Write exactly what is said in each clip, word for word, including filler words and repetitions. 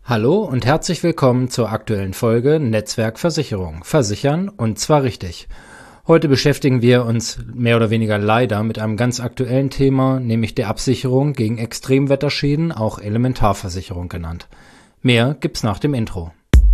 Hallo und herzlich willkommen zur aktuellen Folge Netzwerk Versicherung. Versichern und zwar richtig. Heute beschäftigen wir uns mehr oder weniger leider mit einem ganz aktuellen Thema, nämlich der Absicherung gegen Extremwetterschäden, auch Elementarversicherung genannt. Mehr gibt's nach dem Intro.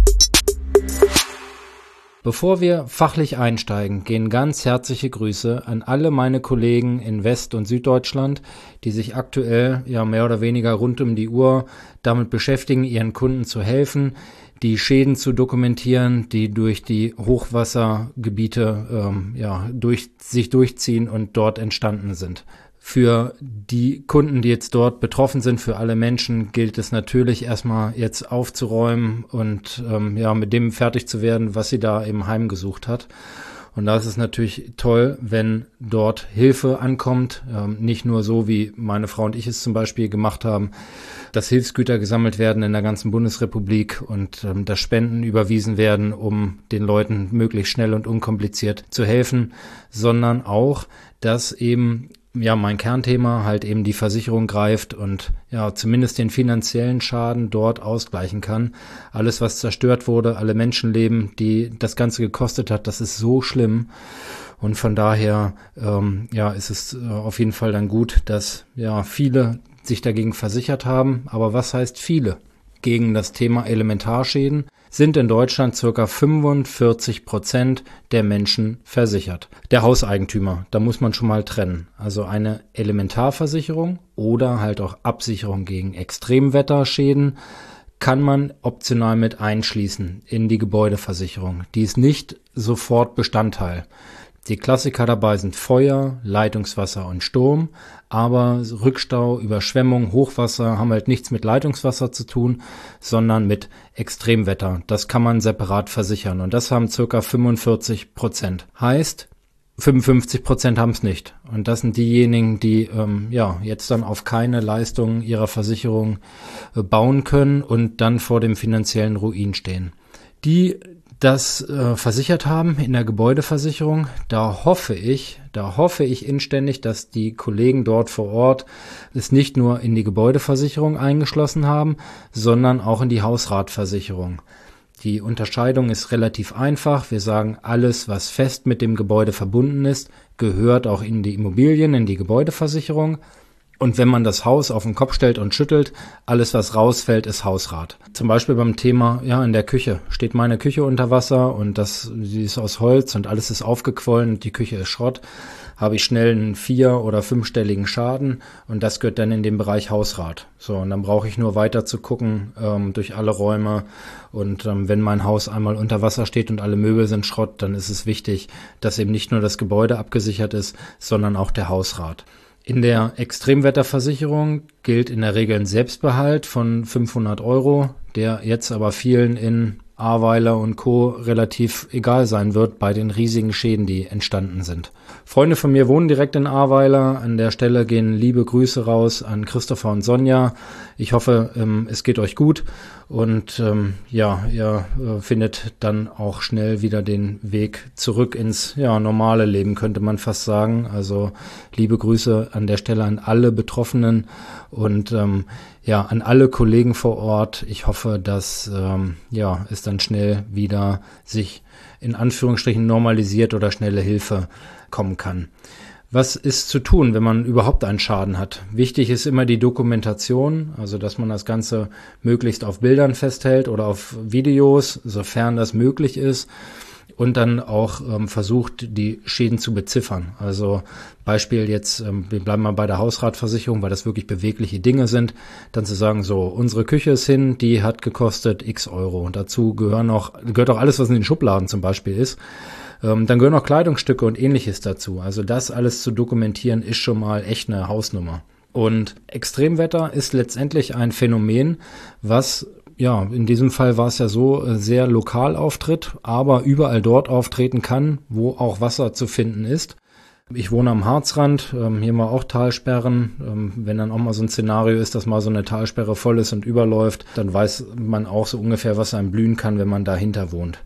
Bevor wir fachlich einsteigen, gehen ganz herzliche Grüße an alle meine Kollegen in West- und Süddeutschland, die sich aktuell ja mehr oder weniger rund um die Uhr damit beschäftigen, ihren Kunden zu helfen, die Schäden zu dokumentieren, die durch die Hochwassergebiete ähm, ja, durch, sich durchziehen und dort entstanden sind. Für die Kunden, die jetzt dort betroffen sind, für alle Menschen, gilt es natürlich erstmal jetzt aufzuräumen und ähm, ja mit dem fertig zu werden, was sie da im Heim gesucht hat. Und da ist es natürlich toll, wenn dort Hilfe ankommt, ähm, nicht nur so, wie meine Frau und ich es zum Beispiel gemacht haben, dass Hilfsgüter gesammelt werden in der ganzen Bundesrepublik und ähm, dass Spenden überwiesen werden, um den Leuten möglichst schnell und unkompliziert zu helfen, sondern auch, dass eben ja mein Kernthema halt eben die Versicherung greift und ja zumindest den finanziellen Schaden dort ausgleichen kann. Alles, was zerstört wurde, alle Menschenleben, die das Ganze gekostet hat, das ist so schlimm. Und von daher ähm, ja ist es äh, auf jeden Fall dann gut, dass ja viele sich dagegen versichert haben. Aber was heißt viele? Gegen das Thema Elementarschäden sind in Deutschland ca. fünfundvierzig Prozent der Menschen versichert. Der Hauseigentümer, da muss man schon mal trennen. Also eine Elementarversicherung oder halt auch Absicherung gegen Extremwetterschäden kann man optional mit einschließen in die Gebäudeversicherung. Die ist nicht sofort Bestandteil. Die Klassiker dabei sind Feuer, Leitungswasser und Sturm, aber Rückstau, Überschwemmung, Hochwasser haben halt nichts mit Leitungswasser zu tun, sondern mit Extremwetter. Das kann man separat versichern und das haben ca. fünfundvierzig Prozent. Heißt, fünfundfünfzig Prozent haben es nicht. Und das sind diejenigen, die ähm, ja jetzt dann auf keine Leistungen ihrer Versicherung äh, bauen können und dann vor dem finanziellen Ruin stehen. Die das äh, versichert haben in der Gebäudeversicherung, da hoffe ich, da hoffe ich inständig, dass die Kollegen dort vor Ort es nicht nur in die Gebäudeversicherung eingeschlossen haben, sondern auch in die Hausratversicherung. Die Unterscheidung ist relativ einfach. Wir sagen, alles, was fest mit dem Gebäude verbunden ist, gehört auch in die Immobilien, in die Gebäudeversicherung. Und wenn man das Haus auf den Kopf stellt und schüttelt, alles, was rausfällt, ist Hausrat. Zum Beispiel beim Thema, ja, in der Küche steht meine Küche unter Wasser und das, die ist aus Holz und alles ist aufgequollen und die Küche ist Schrott, habe ich schnell einen vier- oder fünfstelligen Schaden und das gehört dann in den Bereich Hausrat. So, und dann brauche ich nur weiter zu gucken ähm, durch alle Räume und ähm, wenn mein Haus einmal unter Wasser steht und alle Möbel sind Schrott, dann ist es wichtig, dass eben nicht nur das Gebäude abgesichert ist, sondern auch der Hausrat. In der Extremwetterversicherung gilt in der Regel ein Selbstbehalt von fünfhundert Euro, der jetzt aber vielen in Ahrweiler und Co. relativ egal sein wird bei den riesigen Schäden, die entstanden sind. Freunde von mir wohnen direkt in Ahrweiler. An der Stelle gehen liebe Grüße raus an Christopher und Sonja. Ich hoffe, ähm, es geht euch gut und ähm, ja, ihr äh, findet dann auch schnell wieder den Weg zurück ins ja, normale Leben, könnte man fast sagen. Also liebe Grüße an der Stelle an alle Betroffenen und ähm, ja, an alle Kollegen vor Ort. Ich hoffe, dass ähm, ja, es dann schnell wieder sich in Anführungsstrichen normalisiert oder schnelle Hilfe kommen kann. Was ist zu tun, wenn man überhaupt einen Schaden hat? Wichtig ist immer die Dokumentation, also dass man das Ganze möglichst auf Bildern festhält oder auf Videos, sofern das möglich ist. Und dann auch ähm, versucht, die Schäden zu beziffern. Also Beispiel jetzt, ähm, wir bleiben mal bei der Hausratversicherung, weil das wirklich bewegliche Dinge sind. Dann zu sagen, so, unsere Küche ist hin, die hat gekostet x Euro. Und dazu gehören auch, gehört auch alles, was in den Schubladen zum Beispiel ist. Ähm, dann gehören auch Kleidungsstücke und Ähnliches dazu. Also das alles zu dokumentieren, ist schon mal echt eine Hausnummer. Und Extremwetter ist letztendlich ein Phänomen, was ja, in diesem Fall war es ja so, sehr lokal auftritt, aber überall dort auftreten kann, wo auch Wasser zu finden ist. Ich wohne am Harzrand, ähm, hier mal auch Talsperren. Ähm, wenn dann auch mal so ein Szenario ist, dass mal so eine Talsperre voll ist und überläuft, dann weiß man auch so ungefähr, was einem blühen kann, wenn man dahinter wohnt.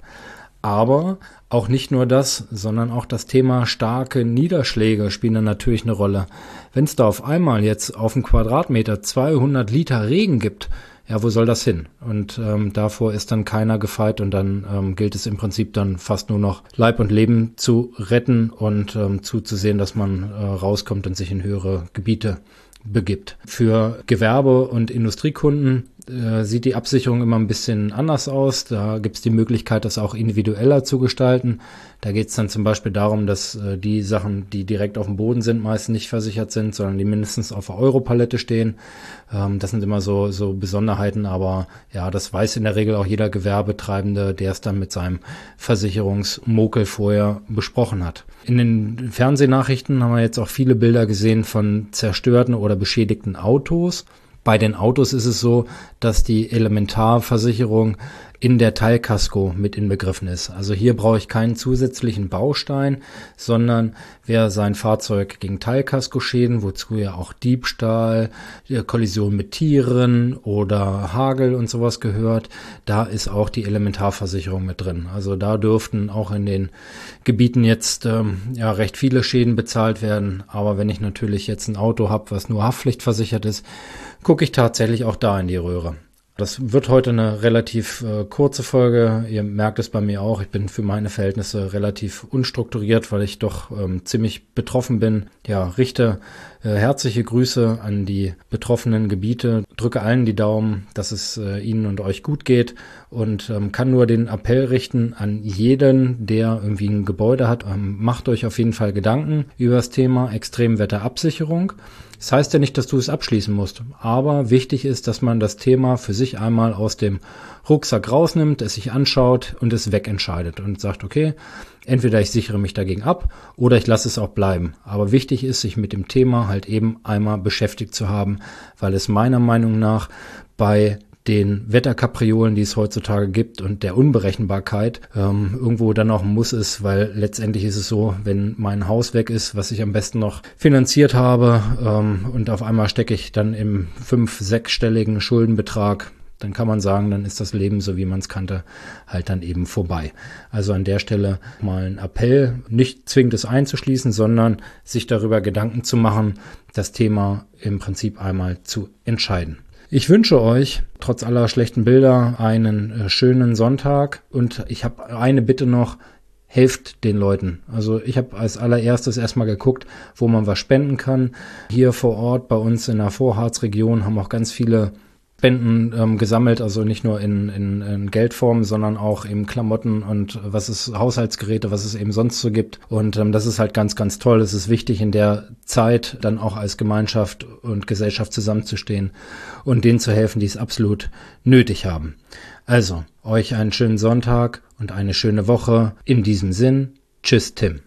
Aber auch nicht nur das, sondern auch das Thema starke Niederschläge spielen dann natürlich eine Rolle. Wenn es da auf einmal jetzt auf einen Quadratmeter zweihundert Liter Regen gibt, ja, wo soll das hin? Und ähm, davor ist dann keiner gefeit und dann ähm, gilt es im Prinzip dann fast nur noch Leib und Leben zu retten und ähm, zuzusehen, dass man äh, rauskommt und sich in höhere Gebiete begibt. Für Gewerbe- und Industriekunden äh, sieht die Absicherung immer ein bisschen anders aus. Da gibt es die Möglichkeit, das auch individueller zu gestalten. Da geht es dann zum Beispiel darum, dass äh, die Sachen, die direkt auf dem Boden sind, meist nicht versichert sind, sondern die mindestens auf der Europalette stehen. Ähm, das sind immer so, so Besonderheiten, aber ja, das weiß in der Regel auch jeder Gewerbetreibende, der es dann mit seinem Versicherungsmokel vorher besprochen hat. In den Fernsehnachrichten haben wir jetzt auch viele Bilder gesehen von zerstörten oder beschädigten Autos. Bei den Autos ist es so, dass die Elementarversicherung in der Teilkasko mit inbegriffen ist. Also hier brauche ich keinen zusätzlichen Baustein, sondern wer sein Fahrzeug gegen Teilkaskoschäden, wozu ja auch Diebstahl, Kollision mit Tieren oder Hagel und sowas gehört, da ist auch die Elementarversicherung mit drin. Also da dürften auch in den Gebieten jetzt ähm, ja recht viele Schäden bezahlt werden. Aber wenn ich natürlich jetzt ein Auto habe, was nur haftpflichtversichert ist, gucke ich tatsächlich auch da in die Röhre. Das wird heute eine relativ äh, kurze Folge. Ihr merkt es bei mir auch. Ich bin für meine Verhältnisse relativ unstrukturiert, weil ich doch ähm, ziemlich betroffen bin. Ja, richte äh, herzliche Grüße an die betroffenen Gebiete. Drücke allen die Daumen, dass es äh, Ihnen und euch gut geht und ähm, kann nur den Appell richten an jeden, der irgendwie ein Gebäude hat. Ähm, macht euch auf jeden Fall Gedanken über das Thema Extremwetterabsicherung. Das heißt ja nicht, dass du es abschließen musst, aber wichtig ist, dass man das Thema für sich einmal aus dem Rucksack rausnimmt, es sich anschaut und es wegentscheidet und sagt, okay, entweder ich sichere mich dagegen ab oder ich lasse es auch bleiben. Aber wichtig ist, sich mit dem Thema halt eben einmal beschäftigt zu haben, weil es meiner Meinung nach bei den Wetterkapriolen, die es heutzutage gibt und der Unberechenbarkeit ähm, irgendwo dann auch ein Muss ist, weil letztendlich ist es so, wenn mein Haus weg ist, was ich am besten noch finanziert habe ähm, und auf einmal stecke ich dann im fünf-, sechsstelligen Schuldenbetrag, dann kann man sagen, dann ist das Leben, so wie man es kannte, halt dann eben vorbei. Also an der Stelle mal ein Appell, nicht zwingend es einzuschließen, sondern sich darüber Gedanken zu machen, das Thema im Prinzip einmal zu entscheiden. Ich wünsche euch, trotz aller schlechten Bilder, einen äh, schönen Sonntag und ich habe eine Bitte noch, helft den Leuten. Also ich habe als allererstes erstmal geguckt, wo man was spenden kann. Hier vor Ort bei uns in der Vorharzregion haben auch ganz viele Spenden ähm, gesammelt, also nicht nur in, in, in Geldform, sondern auch eben Klamotten und was es Haushaltsgeräte, was es eben sonst so gibt. Und ähm, das ist halt ganz, ganz toll. Es ist wichtig, in der Zeit dann auch als Gemeinschaft und Gesellschaft zusammenzustehen und denen zu helfen, die es absolut nötig haben. Also, euch einen schönen Sonntag und eine schöne Woche. In diesem Sinn, tschüss Tim.